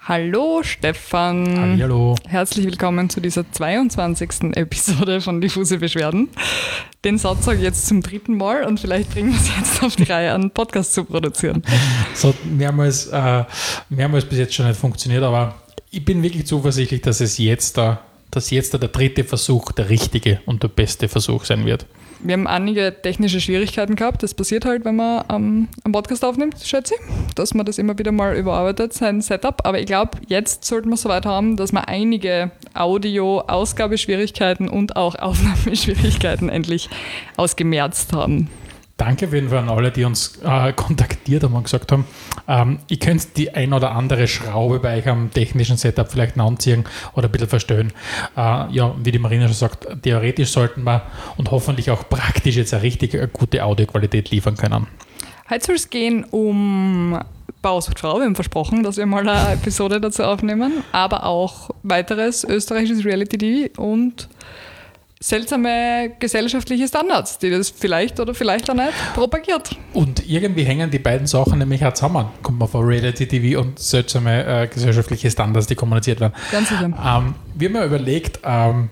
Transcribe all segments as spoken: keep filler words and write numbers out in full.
Hallo Stefan. Hallihallo. Herzlich willkommen zu dieser zweiundzwanzigsten Episode von Diffuse Beschwerden. Den Satz sage ich jetzt zum dritten Mal und vielleicht bringen wir es jetzt auf die Reihe, einen Podcast zu produzieren. Es hat mehrmals, äh, mehrmals bis jetzt schon nicht funktioniert, aber ich bin wirklich zuversichtlich, dass es jetzt, da, dass jetzt da der dritte Versuch der richtige und der beste Versuch sein wird. Wir haben einige technische Schwierigkeiten gehabt. Das passiert halt, wenn man ähm, einen Podcast aufnimmt, schätze ich, dass man das immer wieder mal überarbeitet, sein Setup. Aber ich glaube, jetzt sollten wir es soweit haben, dass wir einige Audio-Ausgabeschwierigkeiten und auch Aufnahmeschwierigkeiten endlich ausgemerzt haben. Danke auf jeden Fall an alle, die uns äh, kontaktiert haben und gesagt haben, ähm, ihr könnt die ein oder andere Schraube bei euch am technischen Setup vielleicht anziehen oder ein bisschen verstellen. Äh, ja, wie die Marina schon sagt, theoretisch sollten wir und hoffentlich auch praktisch jetzt eine richtig eine gute Audioqualität liefern können. Heute soll es gehen um Bauersucht Frau. Wir haben versprochen, dass wir mal eine Episode dazu aufnehmen, aber auch weiteres österreichisches Reality-T V und seltsame gesellschaftliche Standards, die das vielleicht oder vielleicht auch nicht propagiert. Und irgendwie hängen die beiden Sachen nämlich auch zusammen. Kommt man vor Reality-T V und seltsame äh, gesellschaftliche Standards, die kommuniziert werden. Ganz sicher. Ähm, wir haben ja überlegt, ähm,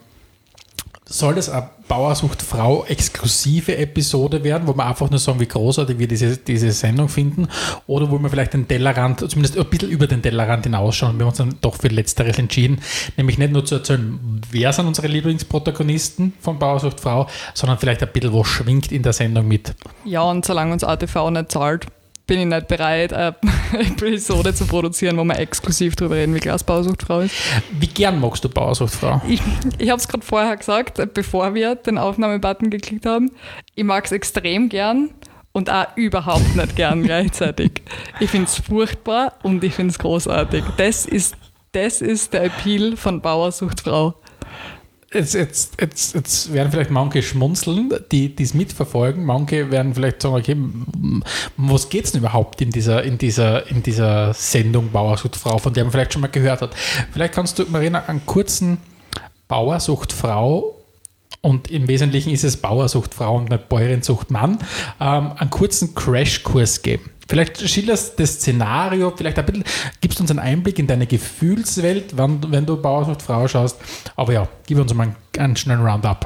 soll das eine Bauersucht Frau exklusive Episode werden, wo wir einfach nur sagen, wie großartig wir diese, diese Sendung finden, oder wo wir vielleicht den Tellerrand, zumindest ein bisschen über den Tellerrand hinausschauen. Wir haben uns dann doch für Letzteres entschieden, nämlich nicht nur zu erzählen, wer sind unsere Lieblingsprotagonisten von Bauersucht Frau, sondern vielleicht ein bisschen, was schwingt in der Sendung mit. Ja, und solange uns A T V nicht zahlt, bin ich nicht bereit, eine Episode zu produzieren, wo wir exklusiv darüber reden, wie klasse Bauersucht Frau ist. Wie gern magst du Bauersucht Frau? Ich, ich habe es gerade vorher gesagt, bevor wir den Aufnahmebutton geklickt haben. Ich mag es extrem gern und auch überhaupt nicht gern gleichzeitig. Ich finde es furchtbar und ich finde es großartig. Das ist, das ist der Appeal von Bauersucht Frau. Jetzt, jetzt, jetzt, jetzt werden vielleicht manche schmunzeln, die es mitverfolgen. Manche werden vielleicht sagen, okay, um was geht es denn überhaupt in dieser, in, dieser, in dieser Sendung Bauersucht Frau, von der man vielleicht schon mal gehört hat. Vielleicht kannst du, Marina, einen kurzen Bauersucht Frau, und im Wesentlichen ist es Bauersucht Frau und nicht Bäuerin-Sucht Mann, ähm, einen kurzen Crashkurs geben. Vielleicht schilderst das Szenario, vielleicht ein bisschen, gibst uns einen Einblick in deine Gefühlswelt, wenn, wenn du Bauersucht Frau schaust. Aber ja, gib uns mal einen, einen schnellen Roundup.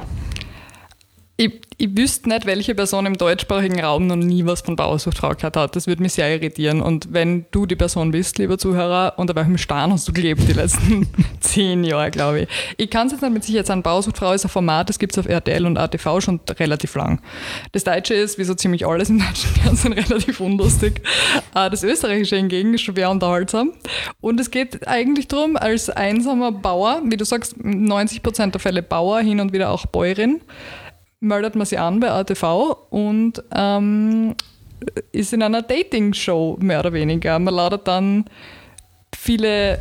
Ich, ich wüsste nicht, welche Person im deutschsprachigen Raum noch nie was von Bauersucht Frau gehört hat. Das würde mich sehr irritieren. Und wenn du die Person bist, lieber Zuhörer, unter welchem Stein hast du gelebt die letzten zehn Jahre, glaube ich. Ich kann es jetzt nicht mit Sicherheit sagen, Bauersucht Frau ist ein Format, das gibt es auf R T L und A T V schon relativ lang. Das Deutsche ist, wie so ziemlich alles im deutschen Fernsehen, relativ unlustig. Das Österreichische hingegen ist schwer unterhaltsam. Und es geht eigentlich darum, als einsamer Bauer, wie du sagst, neunzig Prozent der Fälle Bauer, hin und wieder auch Bäuerin, meldet man sich an bei A T V und ähm, ist in einer Dating-Show mehr oder weniger. Man ladet dann viele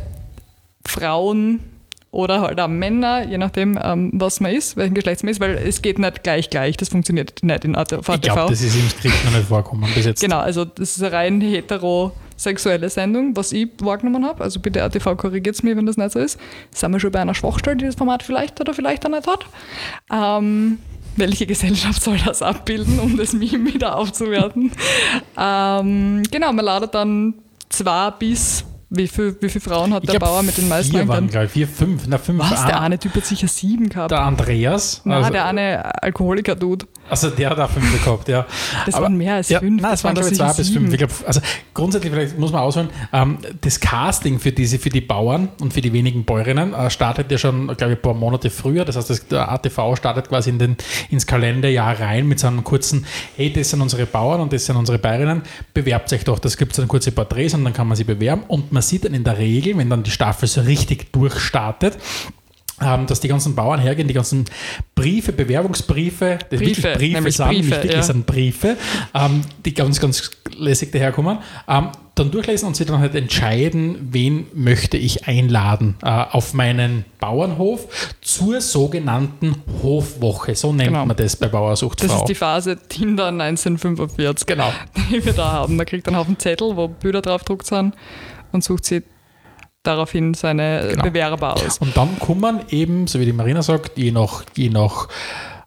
Frauen oder halt auch Männer, je nachdem, ähm, was man ist, welchen Geschlechts man ist, weil es geht nicht gleich gleich, das funktioniert nicht in A T V. Ich glaube, das ist im Skript noch nicht vorgekommen bis jetzt. Genau, also das ist eine rein heterosexuelle Sendung, was ich wahrgenommen habe. Also bitte A T V, korrigiert es mir, wenn das nicht so ist. Sind wir schon bei einer Schwachstelle, die das Format vielleicht oder vielleicht auch nicht hat. Ähm, Welche Gesellschaft soll das abbilden, um das Meme wieder aufzuwerten? ähm, genau, man ladet dann zwei bis, wie viele wie viel Frauen hat ich der Bauer mit den meisten? Vier waren, glaube ich, vier, fünf, na fünf. Was, der eine Typ hat sicher sieben gehabt. Der Andreas. Nein, also, der eine Alkoholiker-Dude. Also der hat auch fünf gehabt, ja. Das Aber, waren mehr als ja, fünf. Nein, das waren, glaube ich, zwei bis fünf. Ich glaub, also grundsätzlich, vielleicht muss man ausholen, ähm, das Casting für diese, für die Bauern und für die wenigen Bäuerinnen äh, startet ja schon, glaube ich, ein paar Monate früher. Das heißt, das, der A T V startet quasi in den, ins Kalenderjahr rein mit so einem kurzen, hey, das sind unsere Bauern und das sind unsere Bäuerinnen, bewerbt euch doch. Das gibt dann kurze Porträts und dann kann man sie bewerben. Und man sieht dann in der Regel, wenn dann die Staffel so richtig durchstartet, Ähm, dass die ganzen Bauern hergehen, die ganzen Briefe, Bewerbungsbriefe, das Briefe, wirklich Briefe nämlich sind, Briefe, nicht wirklich ja. sind Briefe, ähm, die ganz, ganz lässig daherkommen, ähm, dann durchlesen und sie dann halt entscheiden, wen möchte ich einladen äh, auf meinen Bauernhof zur sogenannten Hofwoche. So nennt genau. man das bei Bauersucht Frau. Das ist die Phase Tinder neunzehnhundertfünfundvierzig, genau. die wir da haben. Man kriegt einen Haufen Zettel, wo Bilder drauf gedruckt sind und sucht sie daraufhin seine genau. Bewerber aus. Und dann kommen eben, so wie die Marina sagt, je nach, je nach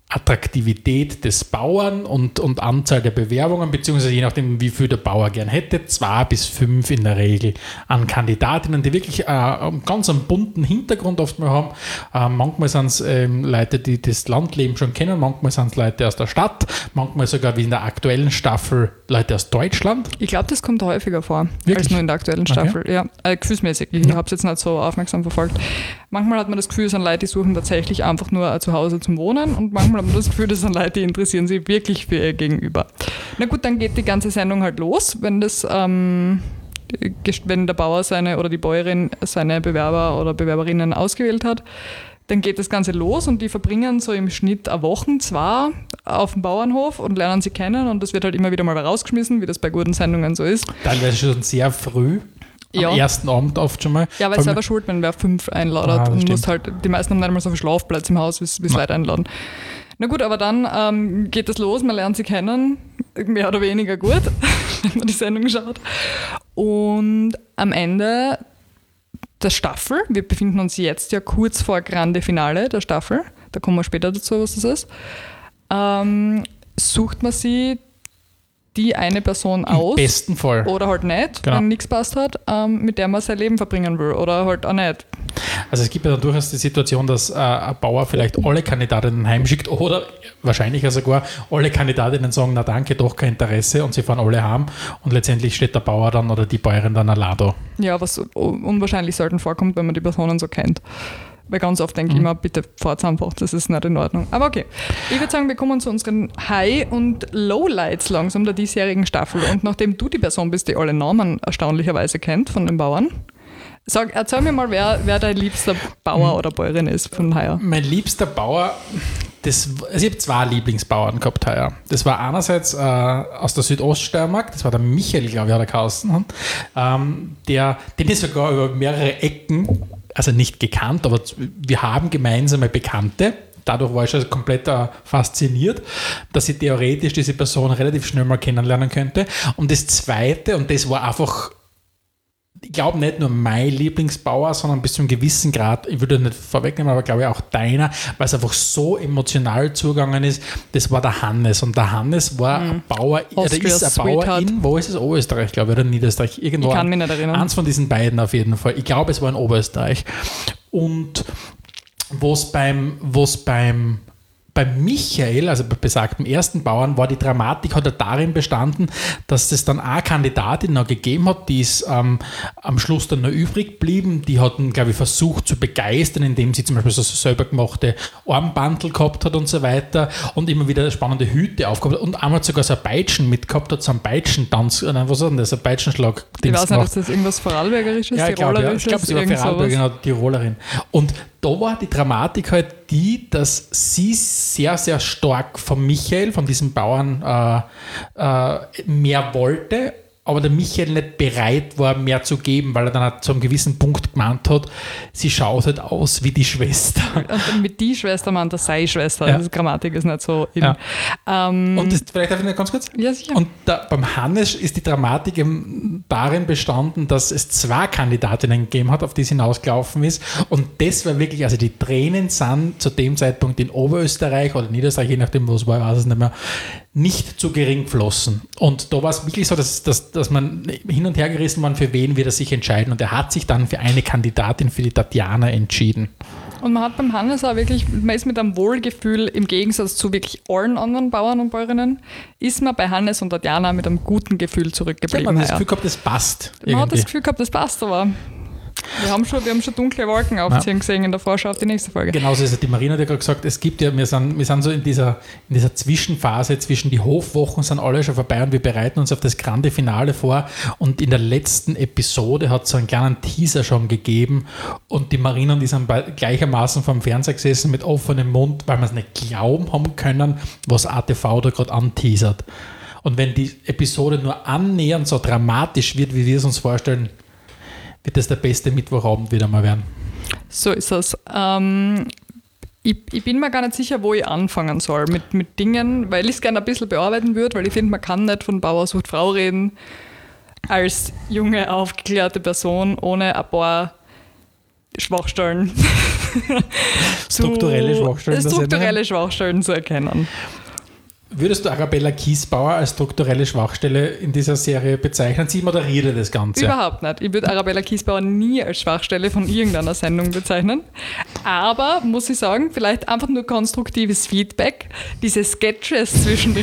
Attraktivität des Bauern und, und Anzahl der Bewerbungen, beziehungsweise je nachdem, wie viel der Bauer gern hätte, zwei bis fünf in der Regel an Kandidatinnen, die wirklich äh, einen ganz einen bunten Hintergrund oft mal haben. Äh, manchmal sind es ähm, Leute, die das Landleben schon kennen, manchmal sind es Leute aus der Stadt, manchmal sogar wie in der aktuellen Staffel Leute aus Deutschland. Ich glaube, das kommt häufiger vor, Wirklich? als nur in der aktuellen Staffel. Okay. Ja, äh, gefühlsmäßig. Ich ja. habe es jetzt nicht so aufmerksam verfolgt. Manchmal hat man das Gefühl, es sind Leute, die suchen tatsächlich einfach nur ein Zuhause zum Wohnen und manchmal hat man das Gefühl, das sind Leute, die interessieren sich wirklich für ihr Gegenüber. Na gut, dann geht die ganze Sendung halt los, wenn das, ähm, wenn der Bauer seine oder die Bäuerin seine Bewerber oder Bewerberinnen ausgewählt hat. Dann geht das Ganze los und die verbringen so im Schnitt eine Woche, zwei auf dem Bauernhof und lernen sie kennen und das wird halt immer wieder mal rausgeschmissen, wie das bei guten Sendungen so ist. Teilweise schon sehr früh. Am ja. ersten Abend oft schon mal. Ja, weil es selber schuld, wenn wer fünf einladet ah, und musst halt, die meisten haben nicht einmal so viel Schlafplatz im Haus, wie es Leute einladen. Na gut, aber dann ähm, geht das los, man lernt sie kennen, mehr oder weniger gut, wenn man die Sendung schaut. Und am Ende der Staffel, wir befinden uns jetzt ja kurz vor Grande Finale der Staffel, da kommen wir später dazu, was das ist, ähm, sucht man sie die eine Person aus. Im besten Fall. Oder halt nicht, genau. wenn nichts passt hat, ähm, mit der man sein Leben verbringen will. Oder halt auch nicht. Also es gibt ja dann durchaus die Situation, dass äh, ein Bauer vielleicht alle Kandidatinnen heimschickt oder wahrscheinlich sogar alle Kandidatinnen sagen, na danke, doch kein Interesse und sie fahren alle heim und letztendlich steht der Bauer dann oder die Bäuerin dann allein da. Ja, was unwahrscheinlich selten vorkommt, wenn man die Personen so kennt. Weil ganz oft denke ich mhm. immer, bitte fahrt einfach, das ist nicht in Ordnung. Aber okay, ich würde sagen, wir kommen zu unseren High- und Lowlights langsam der diesjährigen Staffel. Und nachdem du die Person bist, die alle Namen erstaunlicherweise kennt von den Bauern, sag, erzähl mir mal, wer, wer dein liebster Bauer oder Bäuerin ist von heuer. Mein liebster Bauer, das, also ich habe zwei Lieblingsbauern gehabt heuer. Das war einerseits äh, aus der Südoststeiermark, das war der Michael, glaube ich, hat er geheißen, ähm, der, den ist sogar über mehrere Ecken, also nicht gekannt, aber wir haben gemeinsame Bekannte. Dadurch war ich schon komplett äh, fasziniert, dass ich theoretisch diese Person relativ schnell mal kennenlernen könnte. Und das Zweite, und das war einfach, ich glaube nicht nur mein Lieblingsbauer, sondern bis zu einem gewissen Grad, ich würde nicht vorwegnehmen, aber glaube ich auch deiner, weil es einfach so emotional zugegangen ist, das war der Hannes. Und der Hannes war mhm. ein Bauer, der ist ein Bauer in, wo ist es, Oberösterreich, glaube ich, oder Niederösterreich? Irgendwo. Ich kann mich nicht erinnern. Eins von diesen beiden auf jeden Fall. Ich glaube, es war in Oberösterreich. Und wo es beim, wo's beim Bei Michael, also bei besagtem ersten Bauern, war die Dramatik hat er darin bestanden, dass es dann eine Kandidatin noch gegeben hat, die ist ähm, am Schluss dann noch übrig geblieben. Die hat ihn, glaube ich, versucht zu begeistern, indem sie zum Beispiel so selber gemachte Armbandel gehabt hat und so weiter und immer wieder spannende Hüte aufgehabt hat und einmal sogar so ein Peitschen mitgehabt hat, so ein Peitschentanz, nein, was ist denn das, ein Peitschenschlag. Ich weiß nicht, ist das irgendwas Vorarlbergerisches, ja, Tirolerisches? Ich glaube, sie war Vorarlbergerin, Tirolerin. Und da war die Dramatik halt die, dass sie sehr, sehr stark von Michael, von diesem Bauern, äh, äh, mehr wollte, aber der Michael nicht bereit war, mehr zu geben, weil er dann zu einem gewissen Punkt gemeint hat, sie schaut halt aus wie die Schwester. Und dann mit die Schwester meint er sei Schwester. Ja. Also Grammatik ist nicht so in. Ja. Ähm, und das, vielleicht darf ich nicht ganz kurz? Ja, sicher. Und da, beim Hannes ist die Dramatik eben darin bestanden, dass es zwei Kandidatinnen gegeben hat, auf die es hinausgelaufen ist. Und das war wirklich, also die Tränen sind zu dem Zeitpunkt in Oberösterreich oder Niederösterreich, je nachdem, wo es war, ich weiß es nicht mehr, nicht zu gering geflossen. Und da war es wirklich so, dass, dass, dass man hin und her gerissen war, für wen wird er sich entscheiden. Und er hat sich dann für eine Kandidatin, für die Tatjana, entschieden. Und man hat beim Hannes auch wirklich, man ist mit einem Wohlgefühl, im Gegensatz zu wirklich allen anderen Bauern und Bäuerinnen, ist man bei Hannes und Tatjana mit einem guten Gefühl zurückgeblieben. Ja, man hat das Gefühl gehabt, das passt. Man irgendwie. hat das Gefühl gehabt, das passt, aber wir haben schon, wir haben schon dunkle Wolken aufziehen ja. gesehen in der Vorschau auf die nächste Folge. Genauso ist es. Die Marina hat ja gerade gesagt, es gibt ja, wir sind, wir sind so in dieser, in dieser Zwischenphase zwischen die Hofwochen sind alle schon vorbei und wir bereiten uns auf das grande Finale vor und in der letzten Episode hat es so einen kleinen Teaser schon gegeben und die Marina und die sind bei, gleichermaßen vom Fernseher gesessen mit offenem Mund, weil wir es nicht glauben haben können, was A T V da gerade anteasert. Und wenn die Episode nur annähernd so dramatisch wird, wie wir es uns vorstellen, wird das der beste Mittwochabend wieder mal werden. So ist es. Ähm, ich, ich bin mir gar nicht sicher, wo ich anfangen soll mit, mit Dingen, weil ich es gerne ein bisschen bearbeiten würde, weil ich finde, man kann nicht von Bauer sucht Frau reden als junge, aufgeklärte Person ohne ein paar Schwachstellen strukturelle Schwachstellen, strukturelle Schwachstellen zu erkennen. Würdest du Arabella Kiesbauer als strukturelle Schwachstelle in dieser Serie bezeichnen? Sie moderiert das Ganze. Überhaupt nicht. Ich würde Arabella Kiesbauer nie als Schwachstelle von irgendeiner Sendung bezeichnen. Aber, muss ich sagen, vielleicht einfach nur konstruktives Feedback. Diese Sketches zwischendrin,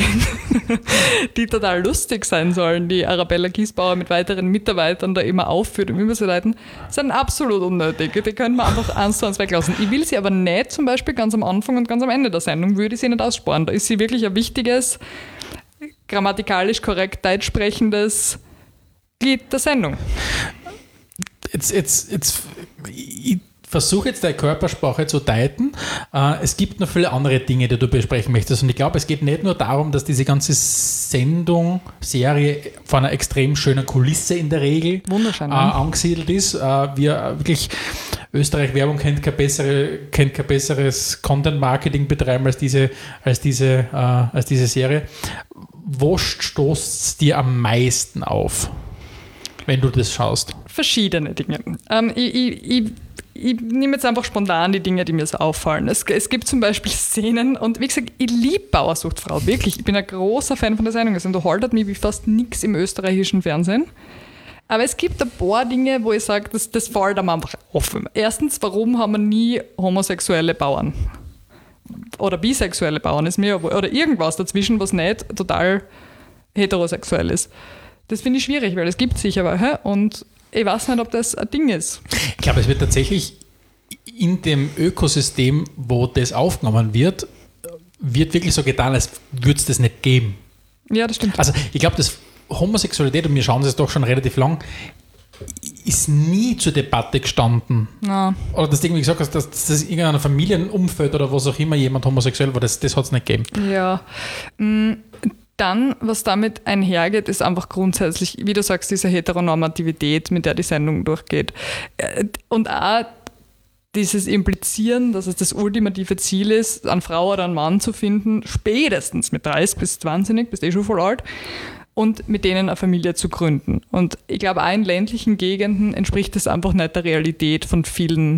die total lustig sein sollen, die Arabella Kiesbauer mit weiteren Mitarbeitern da immer aufführt, um überzuleiten, sind absolut unnötig. Die können wir einfach eins zu eins weglassen. Ich will sie aber nicht, zum Beispiel ganz am Anfang und ganz am Ende der Sendung, würde ich sie nicht aussparen. Da ist sie wirklich ein wichtiges, grammatikalisch korrekt deutsch sprechendes Glied der Sendung. Jetzt, jetzt, jetzt, ich versuche jetzt deine Körpersprache zu deuten. Es gibt noch viele andere Dinge, die du besprechen möchtest. Und ich glaube, es geht nicht nur darum, dass diese ganze Sendung, Serie von einer extrem schönen Kulisse in der Regel Wunderschön, äh, angesiedelt ist. Wir wirklich, Österreich Werbung kennt kein, bessere, kennt kein besseres Content-Marketing betreiben als diese, als, diese, äh, als diese Serie. Wo stoßt es dir am meisten auf, wenn du das schaust? Verschiedene Dinge. Ähm, ich, ich, ich, ich nehme jetzt einfach spontan die Dinge, die mir so auffallen. Es, es gibt zum Beispiel Szenen, und wie gesagt, ich liebe Bauersuchtfrau, wirklich. Ich bin ein großer Fan von der Sendung. Es unterhaltet mich wie fast nichts im österreichischen Fernsehen. Aber es gibt ein paar Dinge, wo ich sage, das, das fällt einem einfach auf. Erstens, warum haben wir nie homosexuelle Bauern? Oder bisexuelle Bauern ist mir, oder irgendwas dazwischen, was nicht total heterosexuell ist. Das finde ich schwierig, weil es gibt sicher welche und ich weiß nicht, ob das ein Ding ist. Ich glaube, es wird tatsächlich in dem Ökosystem, wo das aufgenommen wird, wird wirklich so getan, als würde es das nicht geben. Ja, das stimmt. Also ich glaube, dass Homosexualität, und wir schauen es doch schon relativ lang, ist nie zur Debatte gestanden. Ja. Oder dass du irgendwie gesagt hast, dass das in irgendeinem Familienumfeld oder was auch immer jemand homosexuell war, das, das hat es nicht gegeben. Ja. Dann, was damit einhergeht, ist einfach grundsätzlich, wie du sagst, diese Heteronormativität, mit der die Sendung durchgeht. Und auch dieses Implizieren, dass es das ultimative Ziel ist, eine Frau oder einen Mann zu finden, spätestens mit dreißig bis zwanzig, bist eh schon voll alt, und mit denen eine Familie zu gründen. Und ich glaube, auch in ländlichen Gegenden entspricht das einfach nicht der Realität von vielen,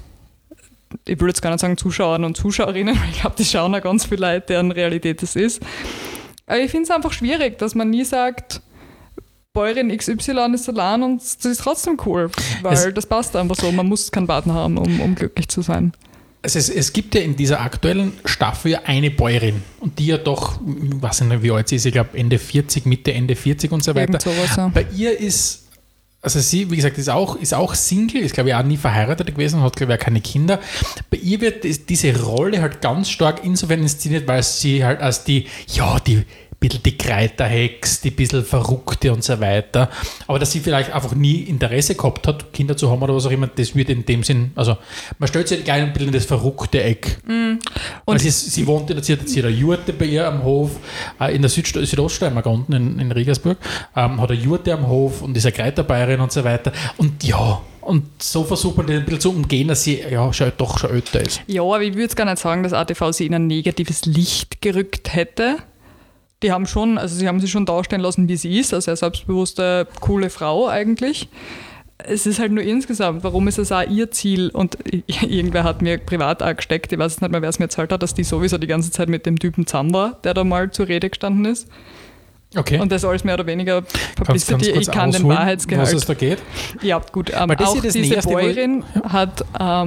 ich würde jetzt gar nicht sagen Zuschauern und Zuschauerinnen, weil ich glaube, die schauen auch ganz viele Leute, deren Realität das ist. Aber ich finde es einfach schwierig, dass man nie sagt, Bäuerin X Y ist allein und das ist trotzdem cool, weil es, das passt einfach so. Man muss keinen Partner haben, um, um glücklich zu sein. Also es, es gibt ja in dieser aktuellen Staffel eine Bäuerin und die ja doch, ich weiß nicht, wie alt sie ist, ich glaube Ende vierzig, Mitte, Ende vierzig und so weiter. Sowas, ja. Bei ihr ist, also sie, wie gesagt, ist auch, ist auch Single, ist glaube ich auch nie verheiratet gewesen, hat glaube ich auch keine Kinder. Bei ihr wird diese Rolle halt ganz stark insofern inszeniert, weil sie halt als die, ja, die bisschen die Kreiterhex, die bisschen Verrückte und so weiter. Aber dass sie vielleicht einfach nie Interesse gehabt hat, Kinder zu haben oder was auch immer, das wird in dem Sinn, also man stellt sich gleich ein bisschen in das verrückte Eck. Mm. Und sie, sie wohnt in der, sie hat eine Jurte bei ihr am Hof, in der Südst- Südoststeiermark unten in, in Regensburg, ähm, hat eine Jurte am Hof und ist eine Kreiterbäuerin und so weiter. Und ja, und so versucht man das ein bisschen zu umgehen, dass sie ja schon, doch schon älter ist. Ja, aber ich würde jetzt gar nicht sagen, dass A T V sie in ein negatives Licht gerückt hätte. Die haben schon, also sie haben sie schon darstellen lassen, wie sie ist, also eine selbstbewusste, coole Frau eigentlich. Es ist halt nur insgesamt, warum ist es auch ihr Ziel? Und irgendwer hat mir privat auch gesteckt, ich weiß nicht mehr, wer es mir erzählt hat, dass die sowieso die ganze Zeit mit dem Typen zusammen war, der da mal zur Rede gestanden ist. Okay. Und das alles mehr oder weniger Publicity. Ich kann ausholen, den Wahrheitsgehalt. was es da geht? Ja, gut. Ähm, auch das diese Nächste, Bäuerin ja. hat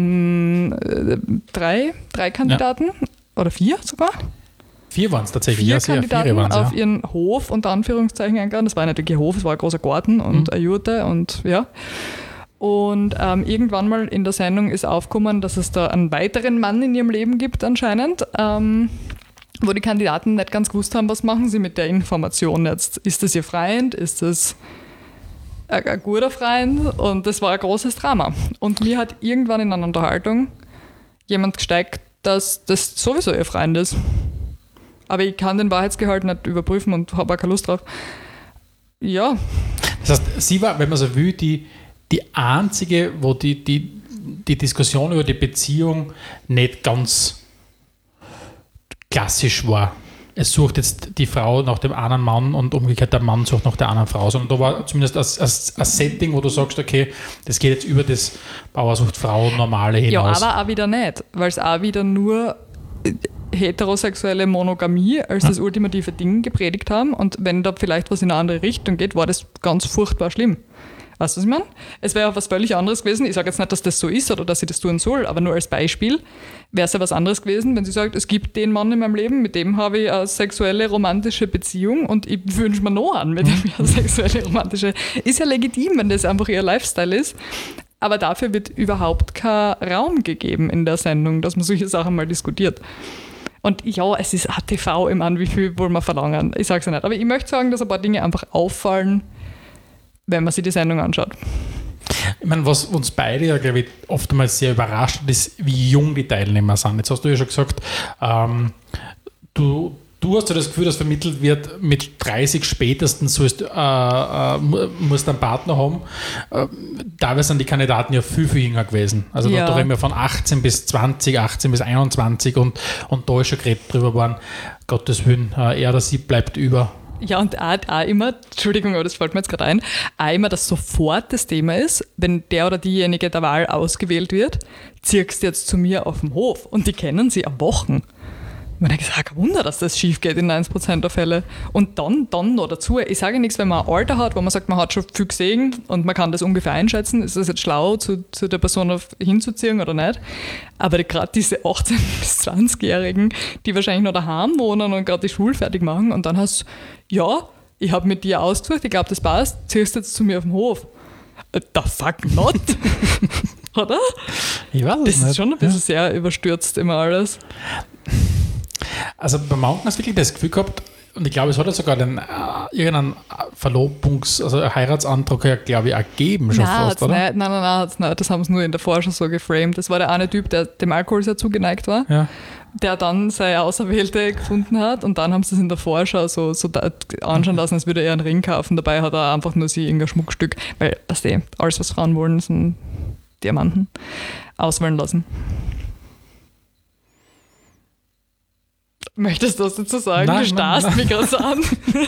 ähm, drei, drei Kandidaten ja. oder vier sogar. Vier waren es tatsächlich. Vier ja, Kandidaten vier auf ja. ihren Hof unter Anführungszeichen eingeladen. Das war nicht wirklich ein Hof, es war ein großer Garten und mhm. eine Jurte und ja. Und ähm, irgendwann mal in der Sendung ist aufgekommen, dass es da einen weiteren Mann in ihrem Leben gibt anscheinend, ähm, wo die Kandidaten nicht ganz gewusst haben, was machen sie mit der Information jetzt. Ist das ihr Freund? Ist das ein, ein guter Freund? Und das war ein großes Drama. Und mir hat irgendwann in einer Unterhaltung jemand gesteigt, dass das sowieso ihr Freund ist. Aber ich kann den Wahrheitsgehalt nicht überprüfen und habe auch keine Lust drauf. Ja. Das heißt, sie war, wenn man so will, die, die einzige, wo die, die, die Diskussion über die Beziehung nicht ganz klassisch war. es sucht jetzt die Frau nach dem anderen Mann und umgekehrt der Mann sucht nach der anderen Frau, sondern da war zumindest ein Setting, wo du sagst, okay, das geht jetzt über das Bauer sucht Frau normale hinaus. Ja, aber auch wieder nicht, weil es auch wieder nur heterosexuelle Monogamie als das ultimative Ding gepredigt haben und wenn da vielleicht was in eine andere Richtung geht, war das ganz furchtbar schlimm. Weißt du, was ich meine? Es wäre auch was völlig anderes gewesen. Ich sage jetzt nicht, dass das so ist oder dass sie das tun soll, aber nur als Beispiel wäre es ja was anderes gewesen, wenn sie sagt, es gibt den Mann in meinem Leben, mit dem habe ich eine sexuelle, romantische Beziehung und ich wünsche mir noch an, mit dem ich eine sexuelle, romantische... Ist ja legitim, wenn das einfach ihr Lifestyle ist. Aber dafür wird überhaupt kein Raum gegeben in der Sendung, dass man solche Sachen mal diskutiert. Und ja, es ist A T V, ich meine, wie viel wollen wir verlangen? Ich sage es ja nicht. Aber ich möchte sagen, dass ein paar Dinge einfach auffallen, wenn man sich die Sendung anschaut. Ich meine, was uns beide ja, glaube ich, oftmals sehr überrascht, ist, wie jung die Teilnehmer sind. Jetzt hast du ja schon gesagt, ähm, du, du hast ja das Gefühl, dass vermittelt wird, mit dreißig spätestens sollst, äh, äh, musst du einen Partner haben. Äh, dabei sind die Kandidaten ja viel, viel jünger gewesen. Also ja. da, da reden wir von achtzehn bis zwanzig, achtzehn bis einundzwanzig und, und da ist schon geredet drüber worden, Gottes Willen, äh, er oder sie bleibt über. Ja, und auch, auch immer, Entschuldigung, aber das fällt mir jetzt gerade ein, auch immer, dass sofort das Thema ist, wenn der oder diejenige der Wahl ausgewählt wird, ziehst du jetzt zu mir auf den Hof und die kennen sie am Wochen. Man denkt, kein Wunder, dass das schief geht in neunzig Prozent der Fälle. Und dann, dann noch dazu, ich sage nichts, wenn man ein Alter hat, wo man sagt, man hat schon viel gesehen und man kann das ungefähr einschätzen, ist das jetzt schlau, zu, zu der Person auf, hinzuziehen oder nicht. Aber die, gerade diese achtzehn- bis zwanzigjährigen, die wahrscheinlich noch daheim wohnen und gerade die Schule fertig machen und dann hast du, ja, ich habe mit dir ausgesucht, ich glaube, das passt, ziehst du jetzt zu mir auf den Hof. The fuck not? Oder? Ich weiß es das nicht. ist schon ein bisschen ja. sehr überstürzt immer alles. Also bei Mountain hast du wirklich das Gefühl gehabt, und ich glaube, es hat ja sogar den, äh, irgendeinen Verlobungs-, also einen Heiratsantrag, ja, glaube ich, auch gegeben schon nein, fast, oder? Nicht, nein, nein, nein, hat's nicht. Das haben sie nur in der Vorschau so geframed. Das war der eine Typ, der dem Alkohol sehr zugeneigt war, ja. der dann seine Auserwählte gefunden hat und dann haben sie es in der Vorschau so, so da anschauen lassen, als würde er einen Ring kaufen. Dabei hat er einfach nur sie irgendein Schmuckstück, weil das eh, alles, was Frauen wollen, sind Diamanten, auswählen lassen. Möchtest du was dazu sagen? Nein, du starrst nein, mich gerade so an.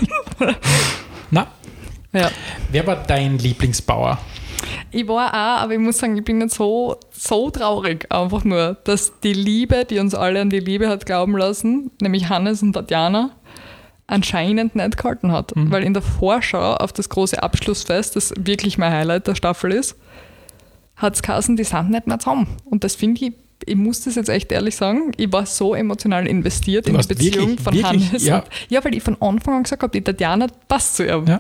Na, ja. wer war dein Lieblingsbauer? Ich war auch, aber ich muss sagen, ich bin nicht so, so traurig, einfach nur, dass die Liebe, die uns alle an die Liebe hat glauben lassen, nämlich Hannes und Tatjana, anscheinend nicht gehalten hat. Mhm. Weil in der Vorschau auf das große Abschlussfest, das wirklich mein Highlight der Staffel ist, hat es geheißen, die sind nicht mehr zusammen. Und das finde ich, ich muss das jetzt echt ehrlich sagen, ich war so emotional investiert du in die Beziehung wirklich, von wirklich, Hannes. Ja. Und, ja, weil ich von Anfang an gesagt habe, die Tatjana passt zu ihm. Ja.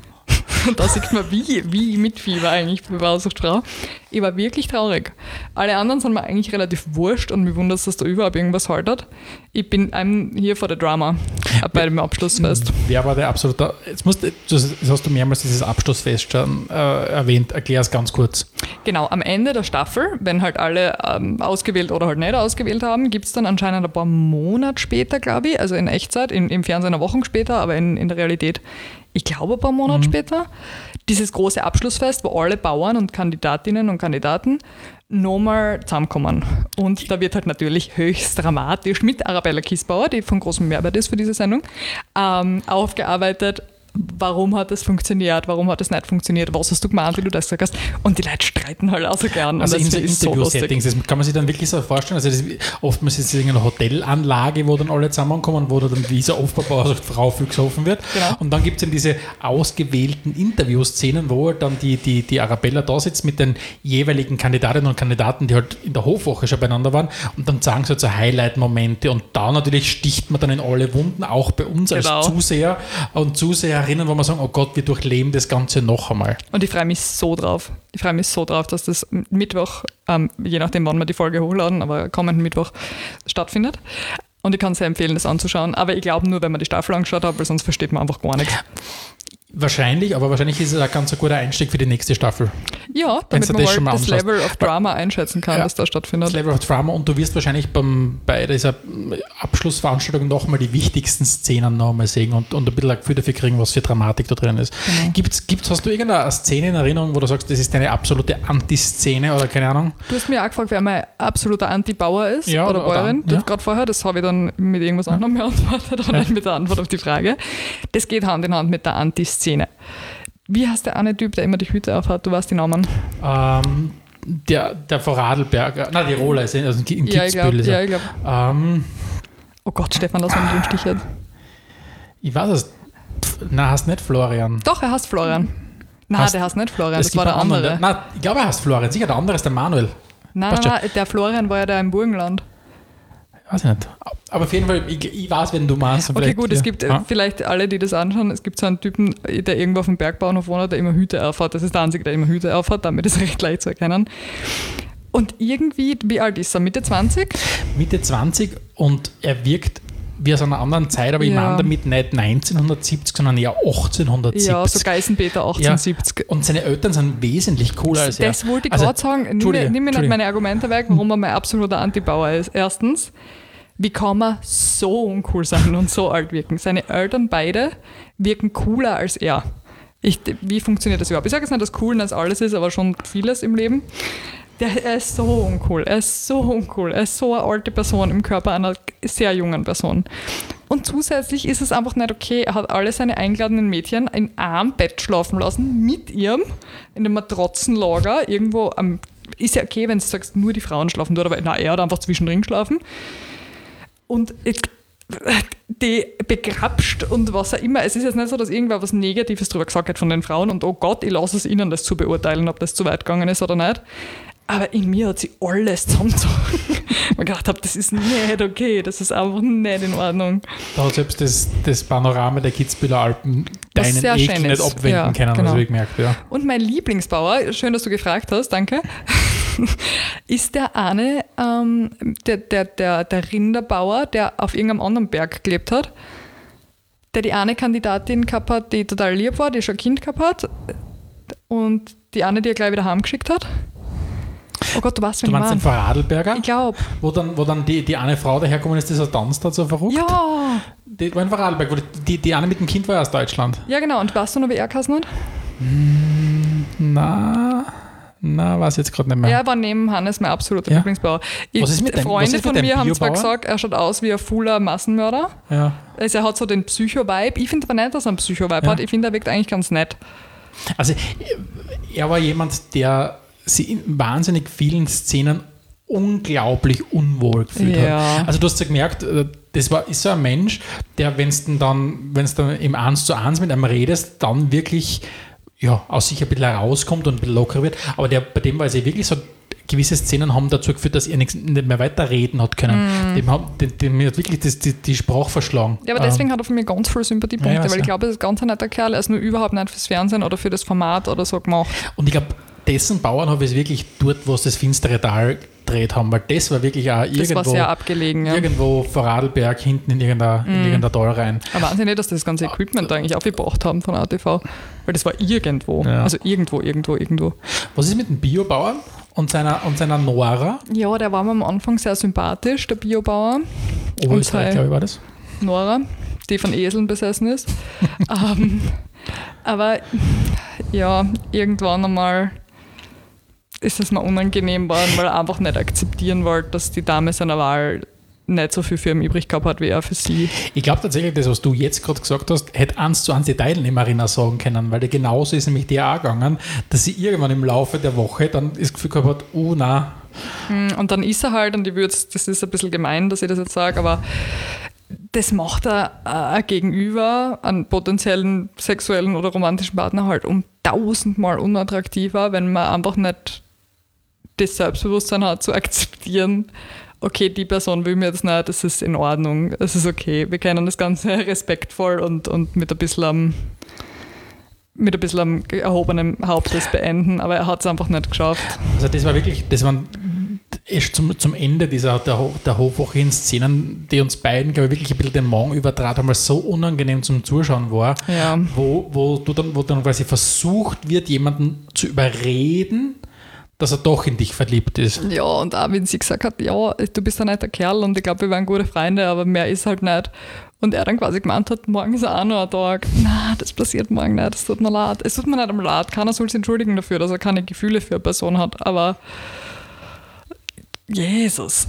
Und da sieht man, wie, wie ich mitfieber eigentlich bei Bauersuchtfrau. Ich war wirklich traurig. Alle anderen sind mir eigentlich relativ wurscht und mich wundert es, dass da überhaupt irgendwas haltet. Ich bin I'm hier for the drama bei dem Abschlussfest. Wer war der absolute, jetzt musst, das hast du mehrmals dieses Abschlussfest schon äh, erwähnt, erklär es ganz kurz. Genau, am Ende der Staffel, wenn halt alle ähm, ausgewählt oder halt nicht ausgewählt haben, gibt es dann anscheinend ein paar Monate später, glaube ich, also in Echtzeit, in, im Fernsehen eine Woche später, aber in, in der Realität, ich glaube ein paar Monate mhm. später, dieses große Abschlussfest, wo alle Bauern und Kandidatinnen und Kandidaten nochmal zusammenkommen. Und da wird halt natürlich höchst dramatisch mit Arabella Kiesbauer, die von großem Mehrwert ist für diese Sendung, ähm, aufgearbeitet, warum hat das funktioniert, warum hat das nicht funktioniert, was hast du gemeint, wie du das gesagt hast. Und die Leute streiten halt auch so gern. Also und in so Interview-Settings, das kann man sich dann wirklich so vorstellen, also das, oftmals ist es irgendeine Hotelanlage, wo dann alle zusammenkommen, wo dann wie so Aufbau sagt, Frau viel gesoffen wird. Genau. Und dann gibt es eben diese ausgewählten Interviewszenen, wo halt dann die, die, die Arabella da sitzt mit den jeweiligen Kandidatinnen und Kandidaten, die halt in der Hofwoche schon beieinander waren und dann sagen sie halt so Highlight-Momente und da natürlich sticht man dann in alle Wunden, auch bei uns als genau. Zuseher und Zuseher erinnern, wo wir sagen, oh Gott, wir durchleben das Ganze noch einmal. Und ich freue mich so drauf. Ich freue mich so drauf, dass das Mittwoch, ähm, je nachdem, wann wir die Folge hochladen, aber kommenden Mittwoch stattfindet. Und ich kann sehr empfehlen, das anzuschauen. Aber ich glaube nur, wenn man die Staffel angeschaut hat, weil sonst versteht man einfach gar nichts. Wahrscheinlich, aber wahrscheinlich ist es ein ganz ein guter Einstieg für die nächste Staffel. Ja, Wenn's damit du man das mal schon mal das anschaust. Level of Drama einschätzen kann, Ja. das da stattfindet. Das Level of Drama und du wirst wahrscheinlich beim, bei dieser Abschlussveranstaltung nochmal die wichtigsten Szenen nochmal sehen und, und ein bisschen ein Gefühl dafür kriegen, was für Dramatik da drin ist. Genau. Gibt's, gibt's, hast du irgendeine Szene in Erinnerung, wo du sagst, das ist deine absolute Anti-Szene oder keine Ahnung? Du hast mir auch gefragt, wer mein absoluter Anti-Bauer ist Ja, oder oder- Bäuerin. oder- ja. Gerade vorher, das habe ich dann mit irgendwas anderem beantwortet oder Ja. nicht mit der Antwort auf die Frage. Das geht Hand in Hand mit der Anti-Szene. Wie heißt der eine Typ, der immer die Hüte aufhat? Du weißt die Namen. Ähm, der, der Vorarlberger, nein, Tiroler ist also in Ja, ich glaube. Kitzbühel. ist Ja, er. ich glaub. ähm, Oh Gott, Stefan, lass mich den Stich jetzt. ich weiß es. Nein, heißt nicht Florian. Doch, er heißt Florian. Nein, Heißt- der heißt nicht Florian, Es das gibt war der einen anderen, andere. Nein, ich glaube, er heißt Florian. Sicher, der andere ist der Manuel. Nein, Passt nein, nein, der Florian war ja der im Burgenland. Weiß ich nicht. Aber auf jeden Fall, ich, ich weiß, wenn du meinst. Okay, vielleicht- gut, es ja. gibt äh, Ja. vielleicht alle, die das anschauen, es gibt so einen Typen, der irgendwo auf dem Bergbauernhof wohnt, der immer Hüte aufhat. Das ist der Einzige, der immer Hüte aufhat, damit ist recht leicht zu erkennen. Und irgendwie, wie alt ist er? Mitte zwanzig? Mitte zwanzig und er wirkt wie aus einer anderen Zeit, aber ich Ja. meine damit nicht neunzehnhundertsiebzig, sondern eher achtzehnhundertsiebzig. Ja, so Geißenpeter achtzehnhundertsiebzig. Und seine Eltern sind wesentlich cooler als er. Das wollte ich Also, gerade sagen. Nimm mir, Entschuldige, nimm mir nicht Entschuldige. meine Argumente weg, warum er mein absoluter Anti-Bauer ist. Erstens, wie kann man so uncool sein und so alt wirken? Seine Eltern beide wirken cooler als er. Ich, wie funktioniert das überhaupt? Ich sage jetzt nicht, dass Coolness alles ist, aber schon vieles im Leben. Der, er ist so uncool, er ist so uncool, er ist so eine alte Person im Körper einer sehr jungen Person. Und zusätzlich ist es einfach nicht okay, er hat alle seine eingeladenen Mädchen in einem Bett schlafen lassen, mit ihrem, in einem Matratzenlager, irgendwo am, ist ja okay, wenn du sagst, nur die Frauen schlafen dort, aber nein, er hat einfach zwischendrin geschlafen. Und ich, die begrapscht und was auch immer. Es ist jetzt nicht so, dass irgendwer was Negatives darüber gesagt hat von den Frauen und oh Gott, ich lasse es ihnen, das zu beurteilen, ob das zu weit gegangen ist oder nicht. Aber in mir hat sie alles zusammengezogen. Ich gedacht habe, das ist nicht okay, das ist einfach nicht in Ordnung. Da hat selbst das, das Panorama der Kitzbüheler Alpen Was deinen sehr Ekel schön nicht ist. abwenden Ja, können, genau. habe ich gemerkt. Ja. Und mein Lieblingsbauer, schön, dass du gefragt hast, danke, ist der eine, ähm, der, der, der, der Rinderbauer, der auf irgendeinem anderen Berg gelebt hat, der die eine Kandidatin gehabt hat, die total lieb war, die schon ein Kind gehabt hat und die eine, die er gleich wieder heimgeschickt hat. Oh Gott, du weißt, Du wen ich meinst den meine. Vorarlberger, Ich glaube. wo dann, wo dann die, die eine Frau daherkommen ist, die so tanzt hat, so verrückt? Ja, Die war in Vorarlberg, wo die, die eine mit dem Kind war ja aus Deutschland. ja genau. Und weißt du noch, wie er geheißen hat? Na, na, weiß ich jetzt gerade nicht mehr. Er war neben Hannes mein absoluter Ja. Lieblingsbauer. Ich, Was ist mit dem- was Freunde ist mit von dem mir haben zwar Biobauer? gesagt, er schaut aus wie ein fuller Massenmörder. Ja. Also er hat so den Psycho-Vibe. Ich finde aber nicht, dass er einen Psycho-Vibe Ja. hat. Ich finde, er wirkt eigentlich ganz nett. Also er war jemand, der sich in wahnsinnig vielen Szenen unglaublich unwohl gefühlt Ja. hat. Also du hast ja gemerkt, äh, das war, ist so ein Mensch, der, wenn du dann, wenn du dann im Eins zu Eins mit einem redest, dann wirklich ja, aus sich ein bisschen herauskommt und ein bisschen lockerer wird. Aber der, bei dem war es ja wirklich so, gewisse Szenen haben dazu geführt, dass er nichts, nicht mehr weiterreden hat können. Dem, hat, dem, dem hat wirklich das, die, die Sprache verschlagen. Ja, aber deswegen hat er von mir ganz viele Sympathiepunkte, Ja, ich weiß, weil ich ja. glaube, er ist ganz ein netter Kerl. Er ist nur überhaupt nicht fürs Fernsehen oder für das Format oder so gemacht. Und ich glaube, dessen Bauernhof ist wirklich dort, wo sie das finstere Tal gedreht haben, weil das war wirklich auch Das irgendwo, war sehr abgelegen. Ja. irgendwo Vorarlberg hinten in irgendeiner, in irgendeiner Tal rein. Aber Wahnsinn nicht, dass das ganze Equipment da eigentlich aufgebracht haben von A T V. Weil das war irgendwo. Ja. Also irgendwo, irgendwo, irgendwo. Was ist mit dem Biobauern und seiner, und seiner Nora? Ja, der war mir am Anfang sehr sympathisch, der Biobauer. Oberösterreich, sei- glaube ich, war das. Nora, die von Eseln besessen ist. ähm, aber ja, irgendwann einmal ist es mir unangenehm geworden, weil er einfach nicht akzeptieren wollte, dass die Dame seiner Wahl nicht so viel für ihn übrig gehabt hat, wie er für sie. Ich glaube tatsächlich, das, was du jetzt gerade gesagt hast, hätte eins zu eins die Teilnehmerin auch sagen können, weil der genauso ist nämlich der auch gegangen, dass sie irgendwann im Laufe der Woche dann das Gefühl gehabt hat, oh na, Und dann ist er halt, und ich würde, das ist ein bisschen gemein, dass ich das jetzt sage, aber das macht er äh, gegenüber einen potenziellen sexuellen oder romantischen Partner halt um tausendmal unattraktiver, wenn man einfach nicht das Selbstbewusstsein hat, zu akzeptieren, okay, die Person will mir jetzt nicht, das ist in Ordnung, es ist okay, wir können das Ganze respektvoll und, und mit ein bisschen am mit ein bisschen am erhobenen Hauptes beenden, aber er hat es einfach nicht geschafft. also das war wirklich, das waren erst zum, zum Ende dieser der, der Hofwoche in Szenen, die uns beiden, glaube ich, wirklich ein bisschen den Magen übertrat haben, weil es so unangenehm zum Zuschauen war, Ja. wo, wo, du dann, wo dann quasi versucht wird, jemanden zu überreden, dass er doch in dich verliebt ist. Ja, und auch wenn sie gesagt hat, ja, du bist ein netter Kerl und ich glaube, wir waren gute Freunde, aber mehr ist halt nicht. Und er dann quasi gemeint hat, morgen ist auch noch ein Tag. Na, das passiert morgen nicht, es tut mir leid. Es tut mir nicht am leid, keiner soll sich entschuldigen dafür, dass er keine Gefühle für eine Person hat, aber Jesus.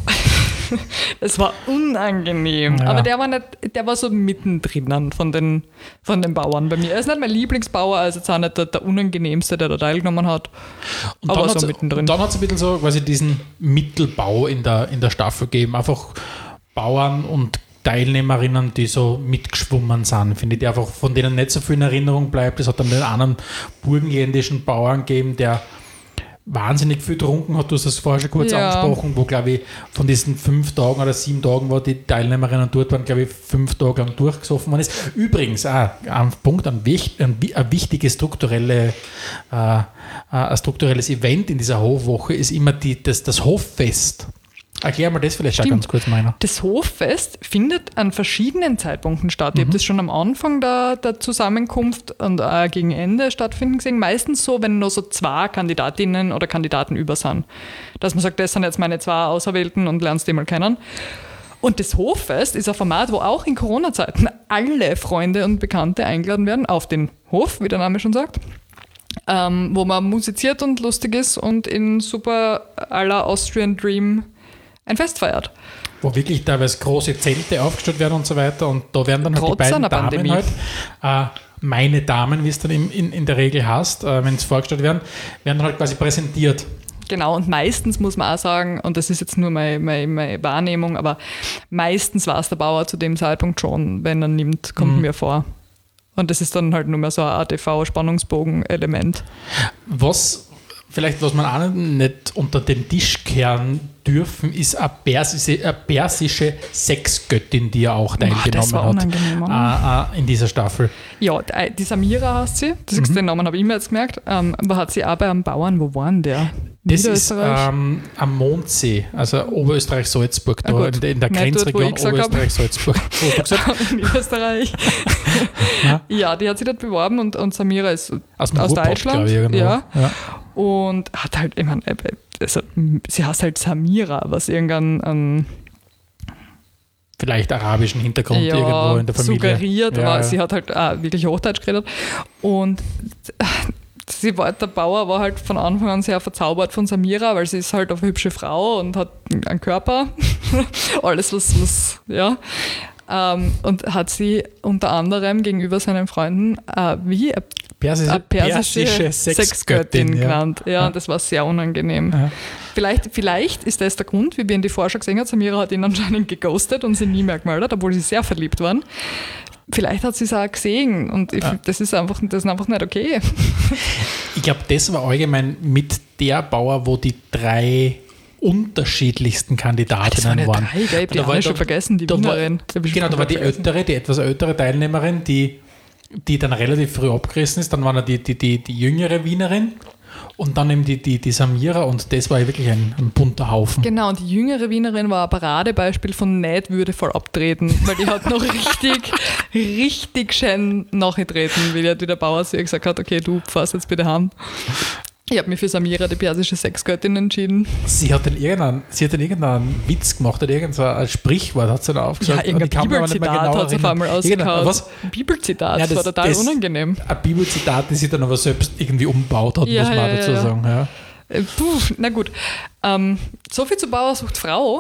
Es war unangenehm. Ja. Aber der war nicht, der war so mittendrin von den, von den Bauern bei mir. Er ist nicht mein Lieblingsbauer, also jetzt auch nicht der, der unangenehmste, der da teilgenommen hat. Und aber dann so hat's- mittendrin. Und dann hat es ein bisschen so quasi diesen Mittelbau in der, in der Staffel gegeben. Einfach Bauern und Teilnehmerinnen, die so mitgeschwommen sind, finde ich, die einfach von denen nicht so viel in Erinnerung bleibt. Es hat dann den anderen burgenländischen Bauern gegeben, der wahnsinnig viel getrunken hat, du hast das vorher schon kurz Ja. angesprochen, wo, glaube ich, von diesen fünf Tagen oder sieben Tagen, wo die Teilnehmerinnen dort waren, glaube ich, fünf Tage lang durchgesoffen worden ist. Übrigens, auch ein Punkt, ein, wich- ein, wi- ein wichtiges strukturelle, äh, ein strukturelles Event in dieser Hofwoche ist immer die, das, das Hoffest. Erklär mal das vielleicht schon Stimmt. ganz kurz, meiner. Das Hoffest findet an verschiedenen Zeitpunkten statt. Ich habe das schon am Anfang der, der Zusammenkunft und auch gegen Ende stattfinden gesehen. Meistens so, wenn nur so zwei Kandidatinnen oder Kandidaten über sind. Dass man sagt, das sind jetzt meine zwei Auserwählten und lernst die mal kennen. Und das Hoffest ist ein Format, wo auch in Corona-Zeiten alle Freunde und Bekannte eingeladen werden auf den Hof, wie der Name schon sagt. Ähm, wo man musiziert und lustig ist und in super à la Austrian Dream ein Fest feiert. Wo wirklich teilweise große Zelte aufgestellt werden und so weiter. Und da werden dann halt die Trotz beiden einer Damen Pandemie. halt, äh, meine Damen, wie es dann in, in, in der Regel heißt, äh, wenn es vorgestellt werden, werden halt quasi präsentiert. Genau, und meistens muss man auch sagen, und das ist jetzt nur meine, meine, meine Wahrnehmung, aber meistens war es der Bauer zu dem Zeitpunkt schon, wenn er nimmt, kommt Mhm. mir vor. Und das ist dann halt nur mehr so ein A T V-Spannungsbogen-Element. Was vielleicht, was man auch nicht unter den Tisch kehren dürfen, ist eine persische, eine persische Sexgöttin, die ja auch teilgenommen das war hat unangenehm, oder? äh, äh, in dieser Staffel. Ja, die- die Samira heißt sie, das Mhm. ist den Namen habe ich mir jetzt gemerkt, ähm, aber hat sie auch bei einem Bauern, wo waren der? Das ist Niederösterreich? ähm, am Mondsee, also Oberösterreich-Salzburg, Ah, da gut. in der, in der Nicht dort, wo Grenzregion ich gesagt habe. Oberösterreich-Salzburg. Wo hast du gesagt? in Österreich. Ja. Ja, die hat sich dort beworben und, und Samira ist Aus, dem aus Ruhrpott, Deutschland. glaube ich, irgendwo. Ja. Ja. Und hat halt, ich meine, also, sie heißt halt Samira, was irgendein ähm, Vielleicht arabischen Hintergrund ja, irgendwo in der Familie. suggeriert, Ja, aber ja. sie hat halt auch wirklich Hochdeutsch geredet. Und sie war, der Bauer war halt von Anfang an sehr verzaubert von Samira, weil sie ist halt eine hübsche Frau und hat einen Körper. Alles, was, was ja. Ähm, und hat sie unter anderem gegenüber seinen Freunden äh, wie eine Persische, eine persische, persische Sexgöttin ja. genannt. Ja, Ja. und das war sehr unangenehm. Ja. Vielleicht, vielleicht ist das der Grund, wie wir in die Vorschau gesehen haben, Samira hat ihn anscheinend geghostet und sie nie mehr gemeldet, obwohl sie sehr verliebt waren. Vielleicht hat sie es auch gesehen und ich, Ja. das, ist einfach, das ist einfach nicht okay. Ich glaube, das war allgemein mit der Bauer, wo die drei unterschiedlichsten Kandidatinnen ja waren. drei, gell? Ich hab die Da eine war- schon da- vergessen, die da war- Wienerin. Die hab ich schon Genau, da war die komplett vergessen. ältere, die etwas ältere Teilnehmerin, die, die dann relativ früh abgerissen ist. Dann war noch die, die, die, die jüngere Wienerin und dann eben die, die, die Samira und das war wirklich ein, ein bunter Haufen. Genau, und die jüngere Wienerin war ein Paradebeispiel von nicht würdevoll abtreten, weil die hat noch richtig, richtig schön nachgetreten, wie der, wie der Bauer zu ihr gesagt hat, okay, du fährst jetzt bitte heim. Ich habe mich für Samira, die persische Sexgöttin, entschieden. Sie hat dann irgendeinen, sie hat dann irgendeinen Witz gemacht oder irgendein ein Sprichwort hat sie dann Ja, aufgesagt. und irgendein ich kann mich aber nicht mehr Bibelzitat genau hat sie auf einmal erinnern. Irgendein- ausgehauen. Was? Bibelzitat, Ja, das, das- war total das- unangenehm. Ein Bibelzitat, das sie dann aber selbst irgendwie umgebaut hat, Ja, muss man ja, auch dazu ja, ja. sagen. Ja. Äh, Puh, na gut. Ähm, so viel zu Bauer sucht Frau.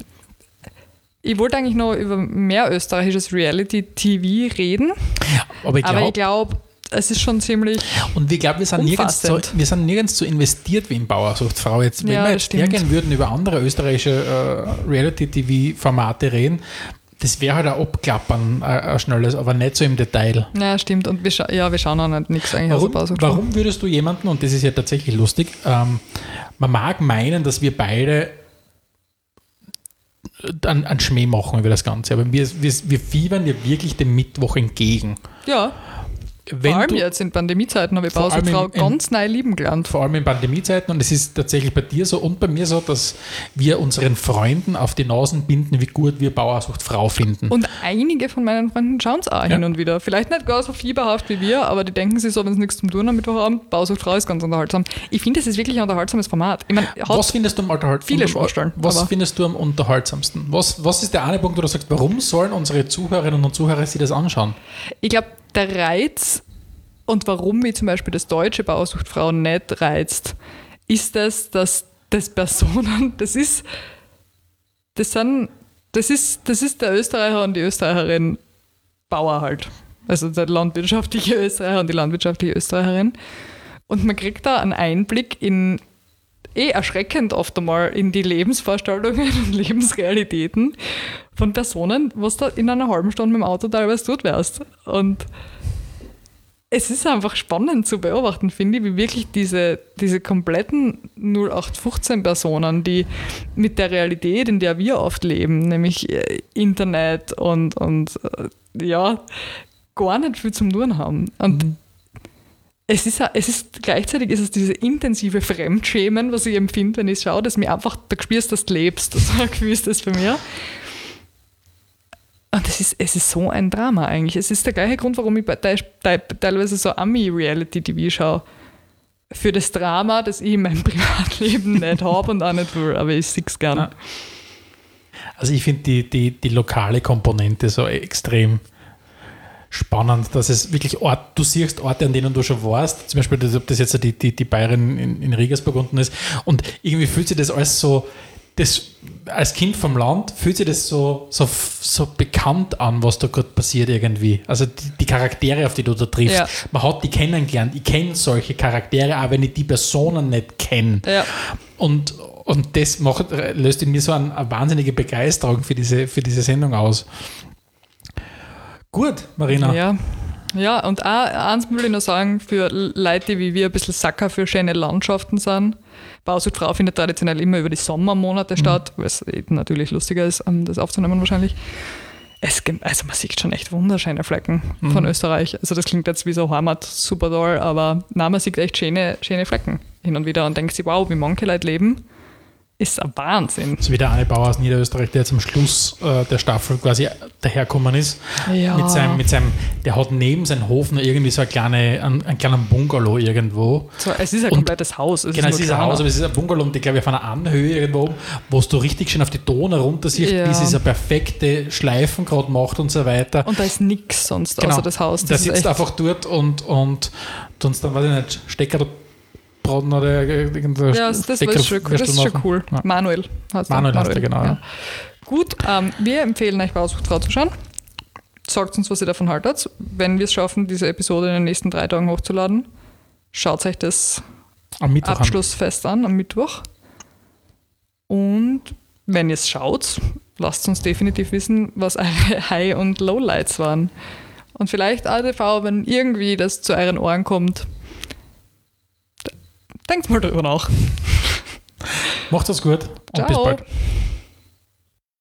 Ich wollte eigentlich noch über mehr österreichisches Reality-T V reden, Aber ich aber ich glaube, glaube, es ist schon ziemlich. und ich glaube, wir sind nirgends so, umfassend. wir sind nirgends so investiert wie in Bauer sucht Frau. Jetzt, wenn Ja, wir das jetzt stimmt. hergehen würden über andere österreichische äh, Reality-T V-Formate reden, das wäre halt ein Abklappern, ein, ein schnelles, aber nicht so im Detail. Ja, stimmt. Und wir, scha ja, wir schauen auch nicht nichts eigentlich aus der Warum, Bauer sucht Frau. warum würdest du jemanden, und das ist ja tatsächlich lustig, ähm, man mag meinen, dass wir beide einen, einen Schmäh machen über das Ganze, aber wir, wir, wir fiebern ja wirklich dem Mittwoch entgegen. Ja, wenn Vor allem du, jetzt in Pandemiezeiten habe ich Bauhausfrau allem in- ganz neu lieben gelernt. vor allem in Pandemiezeiten, und es ist tatsächlich bei dir so und bei mir so, dass wir unseren Freunden auf die Nasen binden, wie gut wir Bauersucht-Frau finden. Und einige von meinen Freunden schauen es auch Ja. hin und wieder. Vielleicht nicht gar so fieberhaft wie wir, aber die denken sich so, wenn sie nichts zum tun am Mittwochabend, Bauersucht-Frau ist ganz unterhaltsam. Ich finde, das ist wirklich ein unterhaltsames Format. Ich meine, hat Was findest du am Unterhalt- viele unter- Schwachstellen, Was aber- findest du am unterhaltsamsten? Was, was ist der eine Punkt, wo du sagst, warum sollen unsere Zuhörerinnen und Zuhörer sich das anschauen? Ich glaube, der Reiz und warum mich zum Beispiel das deutsche Bauersucht-Frau nicht reizt, ist das, dass das Personen, das ist, das sind, das ist, das ist der Österreicher und die Österreicherin Bauer halt. Also der landwirtschaftliche Österreicher und die landwirtschaftliche Österreicherin. Und man kriegt da einen Einblick in, eh erschreckend oft einmal, in die Lebensvorstellungen und Lebensrealitäten von Personen, was da in einer halben Stunde mit dem Auto teilweise tut wärst. Und es ist einfach spannend zu beobachten, finde ich, wie wirklich diese, diese kompletten null acht fünfzehn Personen, die mit der Realität, in der wir oft leben, nämlich äh, Internet und, und äh, ja, gar nicht viel zum Tun haben. Und Mhm. es ist, auch- es ist gleichzeitig ist es diese intensive Fremdschämen, was ich empfinde, wenn ich schaue, dass mir einfach, da spürst, dass du lebst. So ein Gefühl ist das bei mir. Und es ist, es ist so ein Drama eigentlich. Es ist der gleiche Grund, warum ich bei, te- te- teilweise so Ami-Reality-T V schaue. Für das Drama, das ich in meinem Privatleben nicht habe und auch nicht will, aber ich sehe es gerne. Ja. Also ich finde die, die, die lokale Komponente so extrem spannend, dass es wirklich Ort, du siehst Orte, an denen du schon warst, zum Beispiel, das, ob das jetzt die, die, die Bayerin in, in Regensburg unten ist, und irgendwie fühlt sich das alles so, das, als Kind vom Land fühlt sich das so, so, so bekannt an, was da gerade passiert irgendwie. Also die, die Charaktere, auf die du da triffst, Ja. man hat die kennengelernt, ich kenne solche Charaktere, auch wenn ich die Personen nicht kenne. Ja. Und, und das macht, löst in mir so eine, eine wahnsinnige Begeisterung für diese, für diese Sendung aus. Gut, Marina. Ja. Ja, und auch eins will ich noch sagen, für Leute, die wie wir ein bisschen Sacker für schöne Landschaften sind. Bausucht-Frau findet traditionell immer über die Sommermonate Mhm. statt, weil es natürlich lustiger ist, um das aufzunehmen wahrscheinlich. Es, gibt- also man sieht schon echt wunderschöne Flecken Mhm. von Österreich. Also das klingt jetzt wie so Heimat, super toll, aber nein, man sieht echt schöne, schöne Flecken hin und wieder und denkt sich, wow, wie manche Leute leben, ist ein Wahnsinn. So wie der eine Bauer aus Niederösterreich, der jetzt am Schluss äh, der Staffel quasi daherkommen ist. Ja. Mit seinem, mit seinem, der hat neben seinem Hof noch irgendwie so eine kleine, einen, einen kleinen Bungalow irgendwo. So, es ist ein Und- komplettes Haus. Es Genau, ist es nur ist ein kleiner. Haus, aber es ist ein Bungalow, und ich glaube, auf einer Anhöhe irgendwo oben, wo du richtig schön auf die Donau runter siehst, Ja. bis es eine perfekte Schleifen gerade macht und so weiter. Und da ist nichts sonst außer das Haus. Der Das ist sitzt echt, einfach dort und, und sonst dann, weiß ich nicht, Stecker braten oder irgendein ja, das, das, ist schon, das ist schon cool. Ja. Manuel heißt Manuel er. heißt er, genau, ja. Gut, ähm, wir empfehlen euch Bausucht-Frau zu schauen. Sagt uns, was ihr davon haltet. Wenn wir es schaffen, diese Episode in den nächsten drei Tagen hochzuladen, schaut euch das Am Mittwoch an. Abschlussfest an am Mittwoch. Und wenn ihr es schaut, lasst uns definitiv wissen, was eure High- und Lowlights waren. Und vielleicht A T V, wenn irgendwie das zu euren Ohren kommt, denkt mal drüber nach. Macht das gut und Ciao. bis bald.